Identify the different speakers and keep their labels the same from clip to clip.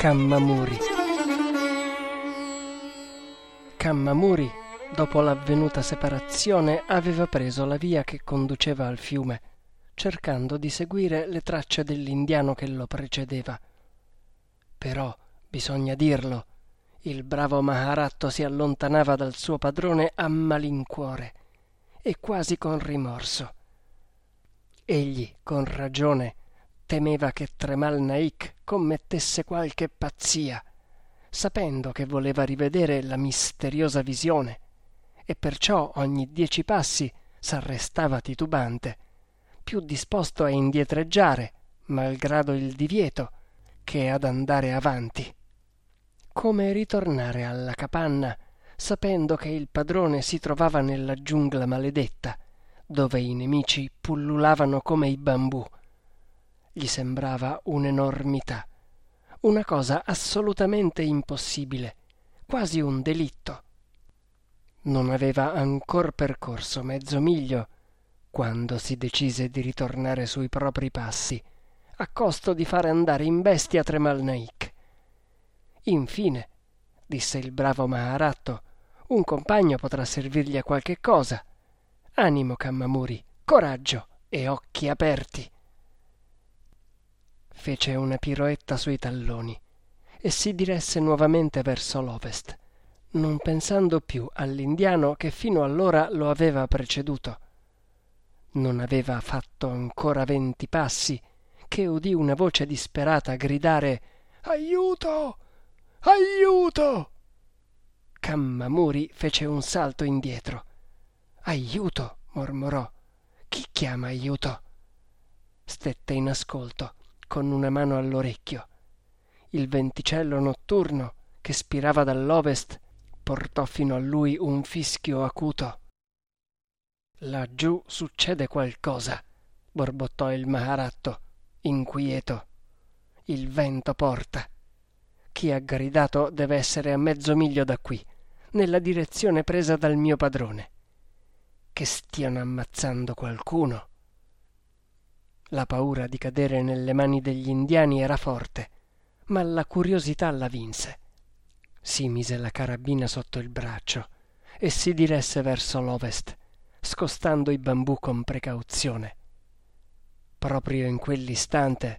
Speaker 1: Kammamuri. Kammamuri, dopo l'avvenuta separazione, aveva preso la via che conduceva al fiume, cercando di seguire le tracce dell'indiano che lo precedeva. Però, bisogna dirlo, il bravo Maharatto si allontanava dal suo padrone a malincuore e quasi con rimorso. Egli, con ragione, temeva che Tremal Naik commettesse qualche pazzia, sapendo che voleva rivedere la misteriosa visione, e perciò ogni 10 passi s'arrestava titubante, più disposto a indietreggiare, malgrado il divieto, che ad andare avanti. Come ritornare alla capanna, sapendo che il padrone si trovava nella giungla maledetta, dove i nemici pullulavano come i bambù. Gli sembrava un'enormità, una cosa assolutamente impossibile, quasi un delitto. Non aveva ancor percorso mezzo miglio quando si decise di ritornare sui propri passi, a costo di fare andare in bestia Tremal Naik. Infine, disse il bravo Maharatto, un compagno potrà servirgli a qualche cosa. Animo, Kammamuri, coraggio e occhi aperti. Fece una piroetta sui talloni e si diresse nuovamente verso l'ovest, non pensando più all'indiano che fino allora lo aveva preceduto. Non aveva fatto ancora 20 passi che udì una voce disperata gridare «Aiuto! Aiuto!» Kammamuri fece un salto indietro. «Aiuto!» mormorò. «Chi chiama aiuto?» Stette in ascolto, con una mano all'orecchio. Il venticello notturno che spirava dall'ovest portò fino a lui un fischio acuto. «Laggiù succede qualcosa», borbottò il Maharatto, inquieto. «Il vento porta. Chi ha gridato deve essere a mezzo miglio da qui, nella direzione presa dal mio padrone. Che stiano ammazzando qualcuno». La paura di cadere nelle mani degli indiani era forte, ma la curiosità la vinse. Si mise la carabina sotto il braccio e si diresse verso l'ovest, scostando i bambù con precauzione. Proprio in quell'istante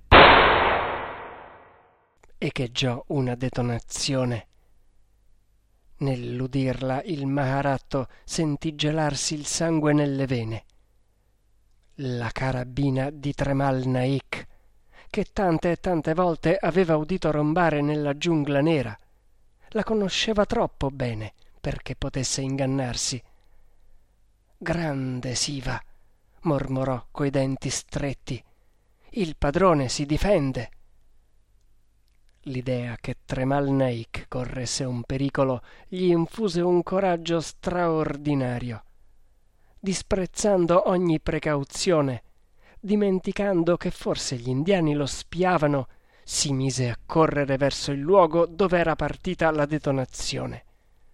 Speaker 1: echeggiò una detonazione. Nell'udirla il Maharatto sentì gelarsi il sangue nelle vene. La carabina di Tremal Naik, che tante e tante volte aveva udito rombare nella giungla nera. La conosceva troppo bene perché potesse ingannarsi. «Grande Siva», mormorò coi denti stretti. «Il padrone si difende». L'idea che Tremal Naik corresse un pericolo gli infuse un coraggio straordinario. Disprezzando ogni precauzione, dimenticando che forse gli indiani lo spiavano, si mise a correre verso il luogo dove era partita la detonazione.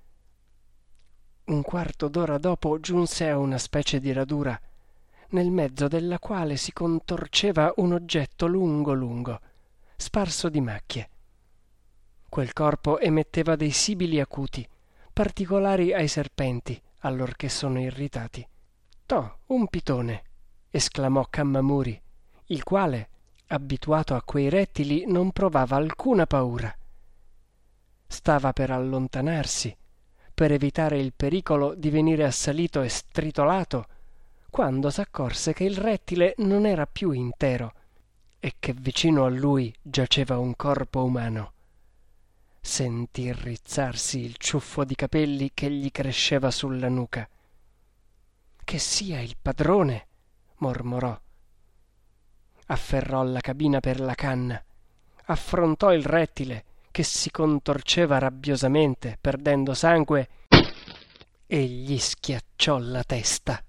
Speaker 1: Un quarto d'ora dopo giunse a una specie di radura, nel mezzo della quale si contorceva un oggetto lungo lungo, sparso di macchie. Quel corpo emetteva dei sibili acuti, particolari ai serpenti, allorché sono irritati. «Toh, un pitone!» esclamò Kammamuri, il quale, abituato a quei rettili, non provava alcuna paura. Stava per allontanarsi, per evitare il pericolo di venire assalito e stritolato, quando s'accorse che il rettile non era più intero e che vicino a lui giaceva un corpo umano. Sentì rizzarsi il ciuffo di capelli che gli cresceva sulla nuca. «Che sia il padrone!» mormorò. Afferrò la cabina per la canna, affrontò il rettile che si contorceva rabbiosamente, perdendo sangue, e gli schiacciò la testa.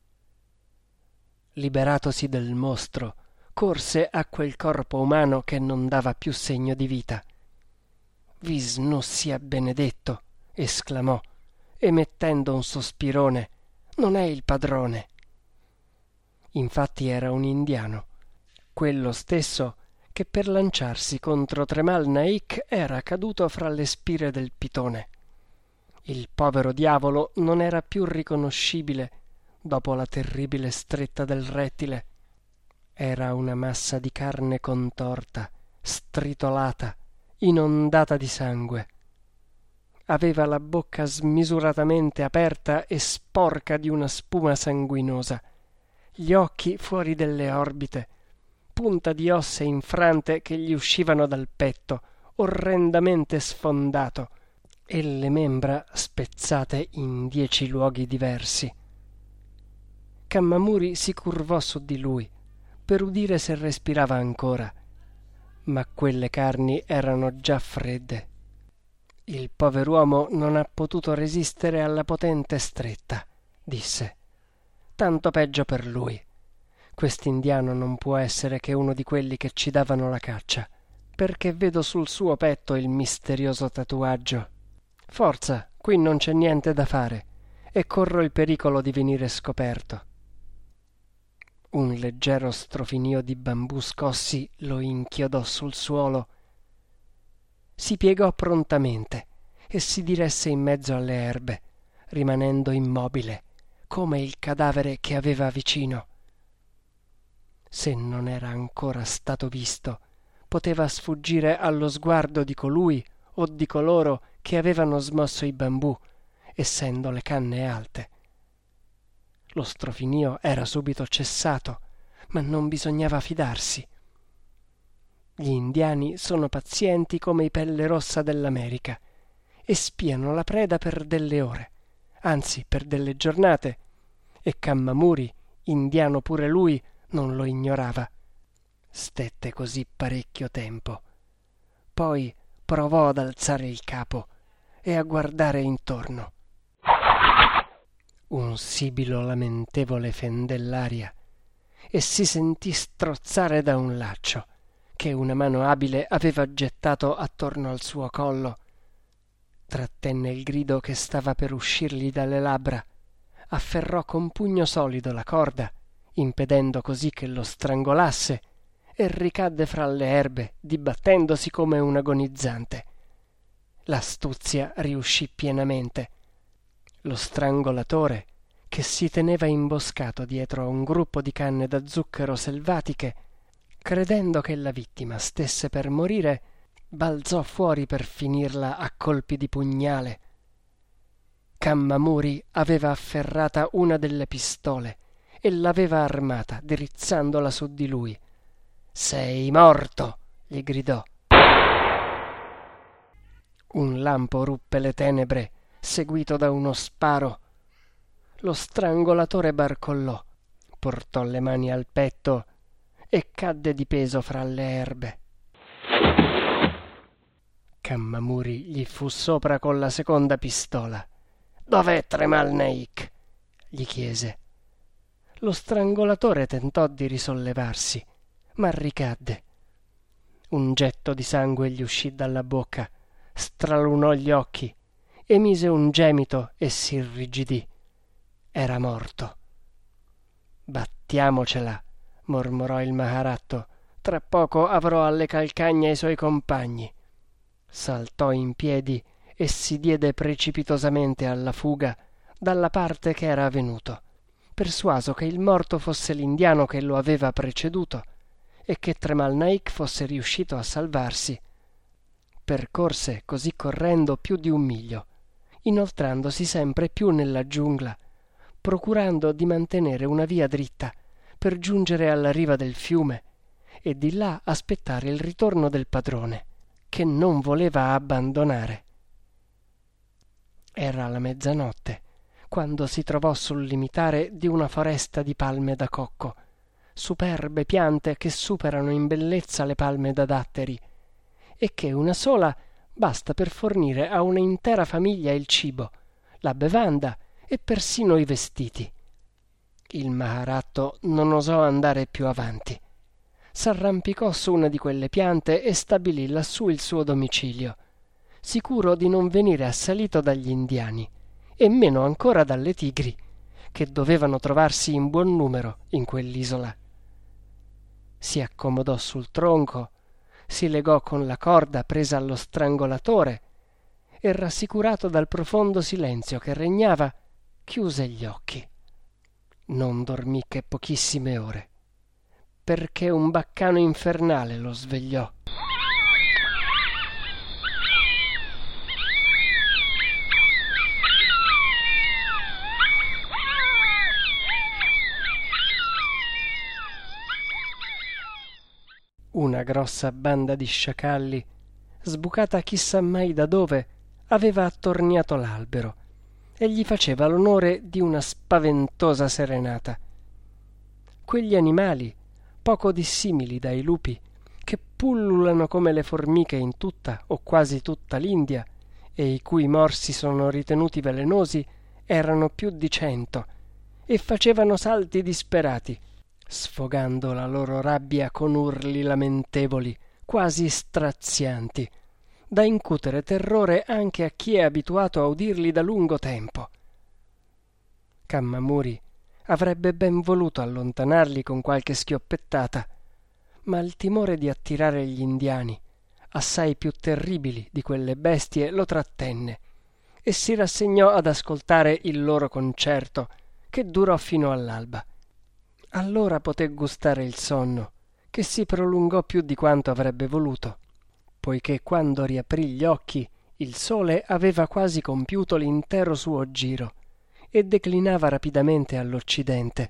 Speaker 1: Liberatosi del mostro, corse a quel corpo umano che non dava più segno di vita. «Visnu sia benedetto!» esclamò, emettendo un sospirone. «Non è il padrone». Infatti era un indiano, quello stesso che per lanciarsi contro Tremal Naik era caduto fra le spire del pitone. Il povero diavolo non era più riconoscibile dopo la terribile stretta del rettile. Era una massa di carne contorta, stritolata, inondata di sangue. Aveva la bocca smisuratamente aperta e sporca di una spuma sanguinosa, gli occhi fuori delle orbite, punta di ossa infrante che gli uscivano dal petto, orrendamente sfondato, e le membra spezzate in 10 luoghi diversi. Kammamuri si curvò su di lui per udire se respirava ancora, ma quelle carni erano già fredde. Il pover'uomo non ha potuto resistere alla potente stretta, disse. Tanto peggio per lui. Quest'indiano non può essere che uno di quelli che ci davano la caccia, perché vedo sul suo petto il misterioso tatuaggio. Forza, qui non c'è niente da fare e corro il pericolo di venire scoperto. Un leggero strofinio di bambù scossi lo inchiodò sul suolo. Si piegò prontamente e si diresse in mezzo alle erbe, rimanendo immobile, come il cadavere che aveva vicino. Se non era ancora stato visto, poteva sfuggire allo sguardo di colui o di coloro che avevano smosso i bambù, essendo le canne alte. Lo strofinio era subito cessato, ma non bisognava fidarsi. Gli indiani sono pazienti come i pelle rossa dell'America e spiano la preda per delle ore, anzi per delle giornate, e Kammamuri, indiano pure lui, non lo ignorava. Stette così parecchio tempo. Poi provò ad alzare il capo e a guardare intorno. Un sibilo lamentevole fendé l'aria e si sentì strozzare da un laccio che una mano abile aveva gettato attorno al suo collo. Trattenne il grido che stava per uscirgli dalle labbra, afferrò con pugno solido la corda, impedendo così che lo strangolasse, e ricadde fra le erbe, dibattendosi come un agonizzante. L'astuzia riuscì pienamente. Lo strangolatore, che si teneva imboscato dietro a un gruppo di canne da zucchero selvatiche, credendo che la vittima stesse per morire, balzò fuori per finirla a colpi di pugnale. Kammamuri aveva afferrata una delle pistole e l'aveva armata, dirizzandola su di lui. «Sei morto!» gli gridò. Un lampo ruppe le tenebre, seguito da uno sparo. Lo strangolatore barcollò, portò le mani al petto e cadde di peso fra le erbe. Kammamuri gli fu sopra con la seconda pistola. «Dov'è Tremal Naik?» gli chiese. Lo strangolatore tentò di risollevarsi, ma ricadde. Un getto di sangue gli uscì dalla bocca, stralunò gli occhi, emise un gemito e si irrigidì. Era morto. «Battiamocela», mormorò il Maharatto. «Tra poco avrò alle calcagna i suoi compagni». Saltò in piedi e si diede precipitosamente alla fuga dalla parte che era venuto, persuaso che il morto fosse l'indiano che lo aveva preceduto e che Tremal Naik fosse riuscito a salvarsi. Percorse così correndo più di 1 miglio, inoltrandosi sempre più nella giungla, procurando di mantenere una via dritta per giungere alla riva del fiume e di là aspettare il ritorno del padrone, che non voleva abbandonare. Era la mezzanotte quando si trovò sul limitare di una foresta di palme da cocco, superbe piante che superano in bellezza le palme da datteri e che una sola basta per fornire a una intera famiglia il cibo, la bevanda e persino i vestiti. Il Maharatto non osò andare più avanti. S'arrampicò su una di quelle piante e stabilì lassù il suo domicilio, sicuro di non venire assalito dagli indiani e meno ancora dalle tigri, che dovevano trovarsi in buon numero in quell'isola. Si accomodò sul tronco, si legò con la corda presa allo strangolatore e, rassicurato dal profondo silenzio che regnava, chiuse gli occhi. Non dormì che pochissime ore, perché un baccano infernale lo svegliò. Una grossa banda di sciacalli, sbucata chissà mai da dove, aveva attorniato l'albero e gli faceva l'onore di una spaventosa serenata. Quegli animali, poco dissimili dai lupi, che pullulano come le formiche in tutta o quasi tutta l'India e i cui morsi sono ritenuti velenosi, erano più di 100 e facevano salti disperati, sfogando la loro rabbia con urli lamentevoli, quasi strazianti, da incutere terrore anche a chi è abituato a udirli da lungo tempo. Kammamuri avrebbe ben voluto allontanarli con qualche schioppettata, ma il timore di attirare gli indiani, assai più terribili di quelle bestie, lo trattenne e si rassegnò ad ascoltare il loro concerto, che durò fino all'alba. Allora poté gustare il sonno, che si prolungò più di quanto avrebbe voluto, poiché quando riaprì gli occhi il sole aveva quasi compiuto l'intero suo giro e declinava rapidamente all'occidente.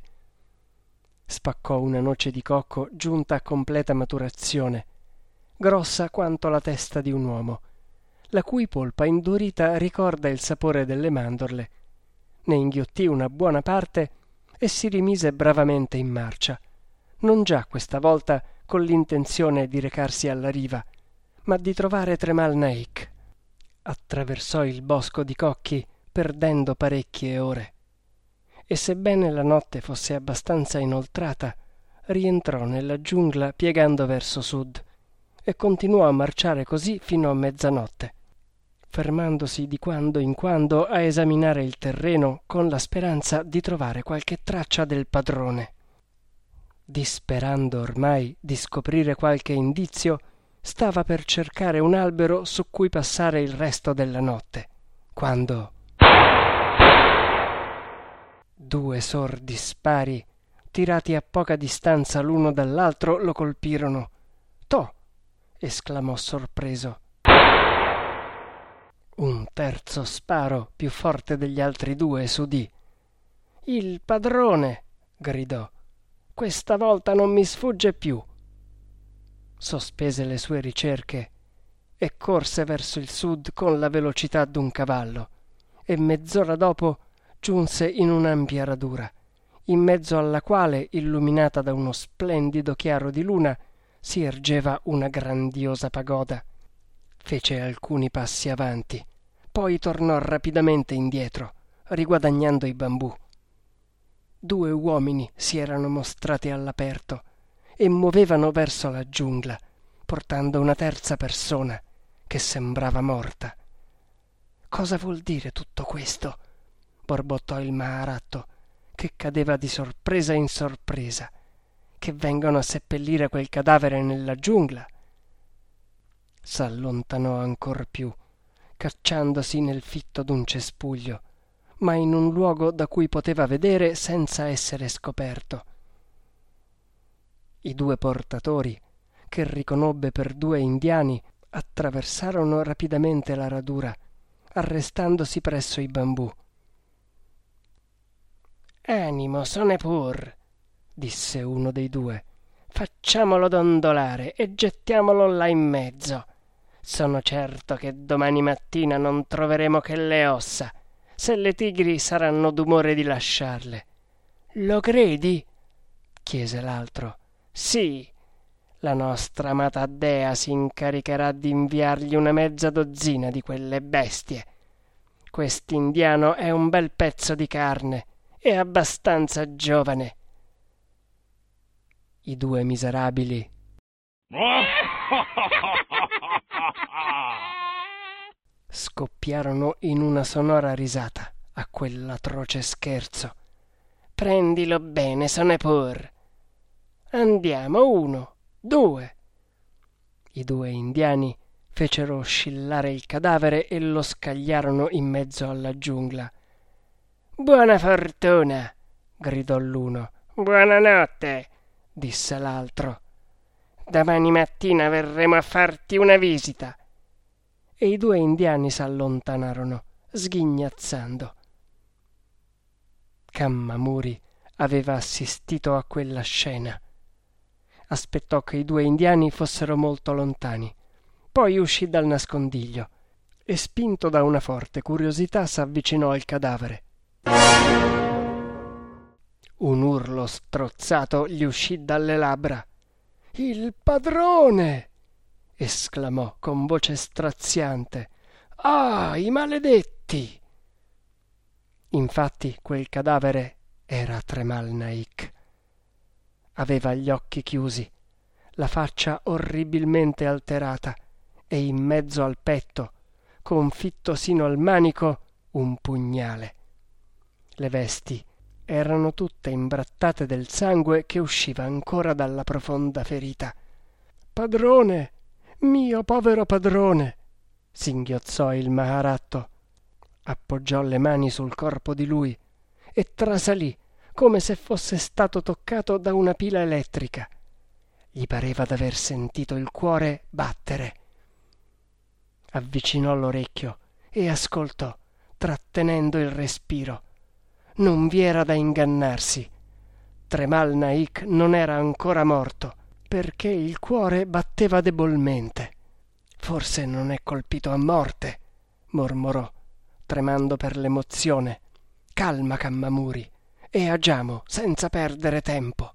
Speaker 1: Spaccò una noce di cocco giunta a completa maturazione, grossa quanto la testa di un uomo, la cui polpa indurita ricorda il sapore delle mandorle. Ne inghiottì una buona parte e si rimise bravamente in marcia, non già questa volta con l'intenzione di recarsi alla riva, ma di trovare Tremal Naik. Attraversò il bosco di cocchi perdendo parecchie ore e, sebbene la notte fosse abbastanza inoltrata, rientrò nella giungla piegando verso sud e continuò a marciare così fino a mezzanotte, fermandosi di quando in quando a esaminare il terreno con la speranza di trovare qualche traccia del padrone. Disperando ormai di scoprire qualche indizio, stava per cercare un albero su cui passare il resto della notte, quando 2 sordi spari, tirati a poca distanza l'uno dall'altro, lo colpirono. «Toh!» esclamò sorpreso. Un terzo sparo, più forte degli altri 2, s'udì. «Il padrone!» gridò. «Questa volta non mi sfugge più!» Sospese le sue ricerche e corse verso il sud con la velocità d'un cavallo, e mezz'ora dopo giunse in un'ampia radura, in mezzo alla quale, illuminata da uno splendido chiaro di luna, si ergeva una grandiosa pagoda. Fece alcuni passi avanti, poi tornò rapidamente indietro, riguadagnando i bambù. 2 uomini si erano mostrati all'aperto e muovevano verso la giungla, portando una terza persona che sembrava morta. «Cosa vuol dire tutto questo?» borbottò il Maharatto, che cadeva di sorpresa in sorpresa. «Che vengono a seppellire quel cadavere nella giungla?» S'allontanò ancor più, cacciandosi nel fitto d'un cespuglio, ma in un luogo da cui poteva vedere senza essere scoperto. I 2 portatori, che riconobbe per 2 indiani, attraversarono rapidamente la radura, arrestandosi presso i bambù. «Animo, sone pur», disse uno dei 2. «Facciamolo dondolare e gettiamolo là in mezzo. Sono certo che domani mattina non troveremo che le ossa, se le tigri saranno d'umore di lasciarle». «Lo credi?» chiese l'altro. «Sì, la nostra amata dea si incaricherà di inviargli una mezza dozzina di quelle bestie. Quest'indiano è un bel pezzo di carne e abbastanza giovane». I 2 miserabili scoppiarono in una sonora risata a quell'atroce scherzo. «Prendilo bene, sone pur. Andiamo, 1, 2. I 2 indiani fecero oscillare il cadavere e lo scagliarono in mezzo alla giungla. «Buona fortuna!» gridò l'uno. «Buonanotte!» disse l'altro. «Domani mattina verremo a farti una visita!» E i 2 indiani s'allontanarono, sghignazzando. Kammamuri aveva assistito a quella scena. Aspettò che i 2 indiani fossero molto lontani, poi uscì dal nascondiglio e, spinto da una forte curiosità, s'avvicinò al cadavere. Un urlo strozzato gli uscì dalle labbra. «Il padrone!» esclamò con voce straziante. «Ah, i maledetti!» Infatti quel cadavere era Tremal Naik. Aveva gli occhi chiusi, la faccia orribilmente alterata e in mezzo al petto, confitto sino al manico, un pugnale. Le vesti erano tutte imbrattate del sangue che usciva ancora dalla profonda ferita. «Padrone, mio povero padrone!» singhiozzò il Maharatto. Appoggiò le mani sul corpo di lui e trasalì come se fosse stato toccato da una pila elettrica. Gli pareva d'aver sentito il cuore battere. Avvicinò l'orecchio e ascoltò, trattenendo il respiro. Non vi era da ingannarsi. Tremal Naik non era ancora morto, perché il cuore batteva debolmente. «Forse non è colpito a morte», mormorò, tremando per l'emozione. «Calma, Kammamuri, e agiamo senza perdere tempo».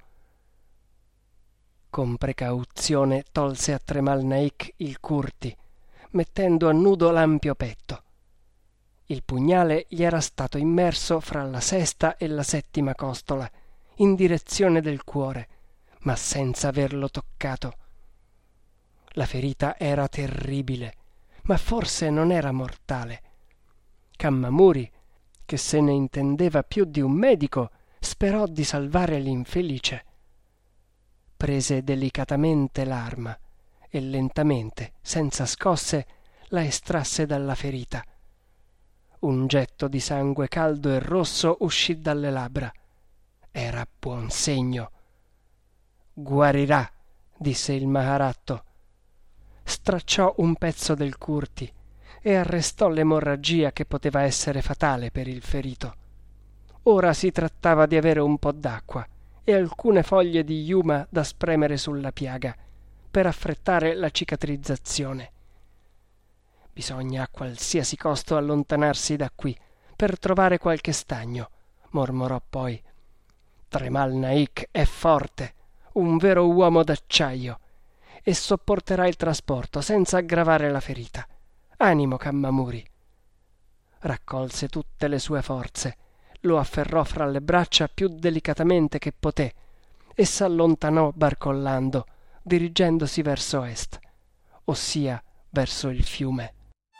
Speaker 1: Con precauzione tolse a Tremal Naik il curti, mettendo a nudo l'ampio petto. Il pugnale gli era stato immerso fra la 6ª e la 7ª costola, in direzione del cuore, ma senza averlo toccato. La ferita era terribile, ma forse non era mortale. Kammamuri, che se ne intendeva più di un medico, sperò di salvare l'infelice. Prese delicatamente l'arma e lentamente, senza scosse, la estrasse dalla ferita. Un getto di sangue caldo e rosso uscì dalle labbra. Era buon segno. «Guarirà», disse il Maharatto. Stracciò un pezzo del curti e arrestò l'emorragia che poteva essere fatale per il ferito. Ora si trattava di avere un po' d'acqua e alcune foglie di yuma da spremere sulla piaga per affrettare la cicatrizzazione. «Bisogna a qualsiasi costo allontanarsi da qui per trovare qualche stagno», mormorò poi. «Tremal Naik è forte, un vero uomo d'acciaio, e sopporterà il trasporto senza aggravare la ferita. Animo, Kammamuri!» Raccolse tutte le sue forze, lo afferrò fra le braccia più delicatamente che poté e s'allontanò barcollando, dirigendosi verso est, ossia verso il fiume.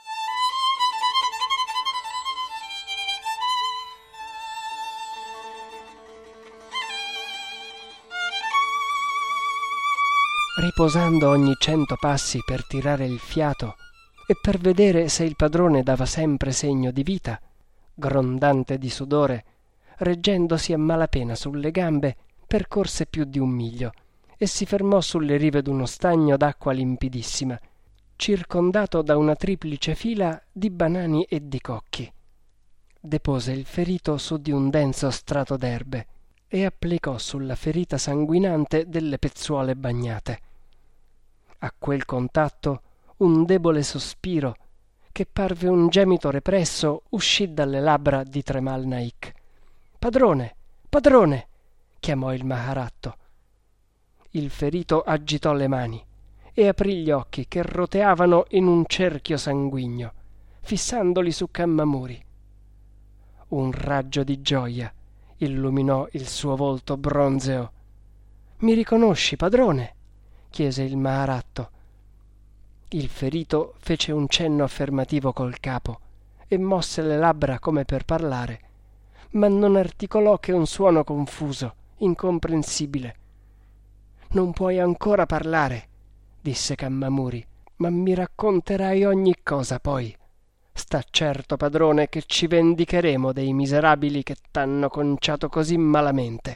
Speaker 1: Riposando ogni 100 passi per tirare il fiato e per vedere se il padrone dava sempre segno di vita, grondante di sudore, reggendosi a malapena sulle gambe, percorse più di 1 miglio e si fermò sulle rive d'uno stagno d'acqua limpidissima, circondato da una triplice fila di banani e di cocchi. Depose il ferito su di un denso strato d'erbe e applicò sulla ferita sanguinante delle pezzuole bagnate. A quel contatto un debole sospiro, che parve un gemito represso, uscì dalle labbra di Tremal Naik. «Padrone, padrone!» chiamò il Maharatto. Il ferito agitò le mani e aprì gli occhi che roteavano in un cerchio sanguigno, fissandoli su Kammamuri. Un raggio di gioia illuminò il suo volto bronzeo. «Mi riconosci, padrone?» chiese il Maharatto. Il ferito fece un cenno affermativo col capo e mosse le labbra come per parlare, ma non articolò che un suono confuso, incomprensibile. «Non puoi ancora parlare», disse Kammamuri, ma mi racconterai ogni cosa poi. Sta certo, padrone, che ci vendicheremo dei miserabili che t'hanno conciato così malamente.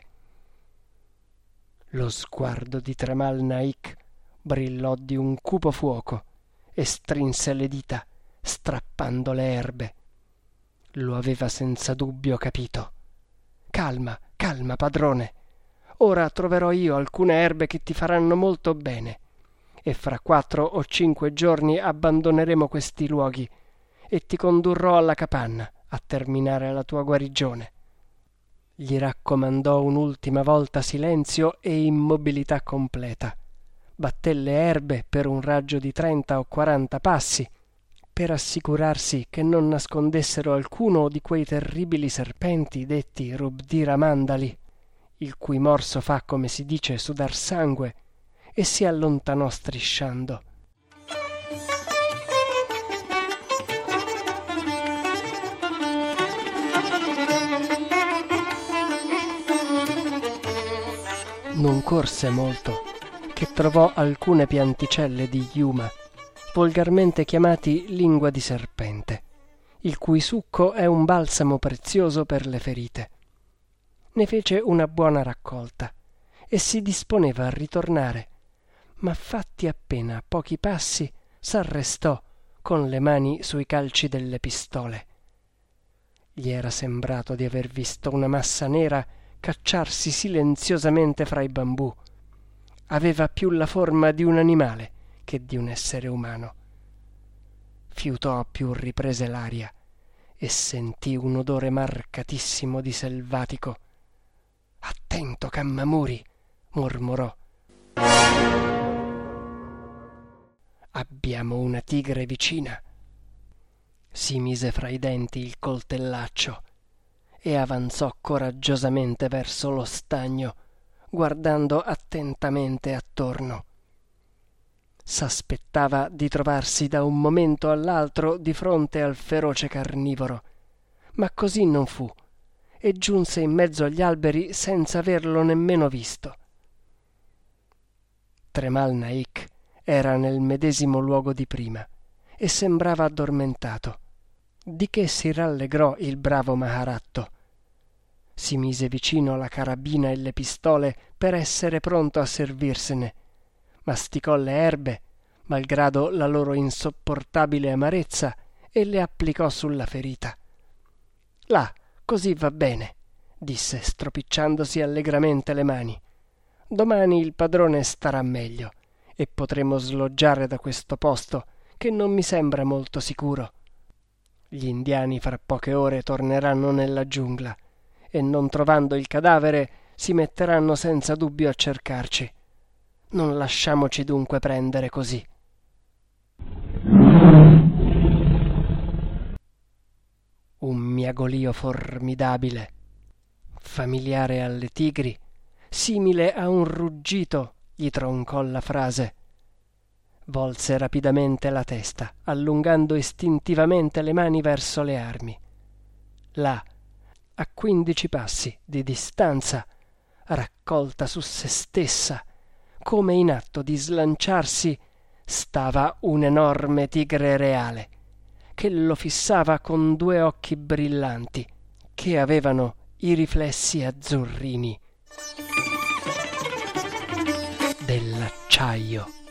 Speaker 1: Lo sguardo di Tremal Naik brillò di un cupo fuoco e strinse le dita, strappando le erbe. Lo aveva senza dubbio capito. Calma, calma, padrone. Ora troverò io alcune erbe che ti faranno molto bene, e fra 4 o 5 giorni abbandoneremo questi luoghi e ti condurrò alla capanna a terminare la tua guarigione. Gli raccomandò un'ultima volta silenzio e immobilità completa. Batté le erbe per un raggio di 30 o 40 passi, per assicurarsi che non nascondessero alcuno di quei terribili serpenti detti Rubdira Mandali, il cui morso fa, come si dice, sudar sangue, e si allontanò strisciando. Non corse molto, che trovò alcune pianticelle di Yuma, volgarmente chiamati lingua di serpente, il cui succo è un balsamo prezioso per le ferite. Ne fece una buona raccolta e si disponeva a ritornare, ma fatti appena pochi passi s'arrestò con le mani sui calci delle pistole. Gli era sembrato di aver visto una massa nera cacciarsi silenziosamente fra i bambù. Aveva più la forma di un animale che di un essere umano. Fiutò a più riprese l'aria e sentì un odore marcatissimo di selvatico. «Attento, Kammamuri!» mormorò. «Abbiamo una tigre vicina!» Si mise fra i denti il coltellaccio e avanzò coraggiosamente verso lo stagno, guardando attentamente attorno. S'aspettava di trovarsi da un momento all'altro di fronte al feroce carnivoro, ma così non fu, e giunse in mezzo agli alberi senza averlo nemmeno visto. Tremal Naik era nel medesimo luogo di prima e sembrava addormentato, di che si rallegrò il bravo Maharatto. Si mise vicino la carabina e le pistole per essere pronto a servirsene, masticò le erbe, malgrado la loro insopportabile amarezza, e le applicò sulla ferita. «Là, così va bene», disse stropicciandosi allegramente le mani. «Domani il padrone starà meglio e potremo sloggiare da questo posto, che non mi sembra molto sicuro. Gli indiani fra poche ore torneranno nella giungla e, non trovando il cadavere, si metteranno senza dubbio a cercarci. Non lasciamoci dunque prendere così». Un miagolio formidabile, familiare alle tigri, simile a un ruggito, gli troncò la frase. Volse rapidamente la testa, allungando istintivamente le mani verso le armi. Là, a 15 passi di distanza, raccolta su se stessa, come in atto di slanciarsi, stava un enorme tigre reale, che lo fissava con 2 occhi brillanti, che avevano i riflessi azzurrini dell'acciaio.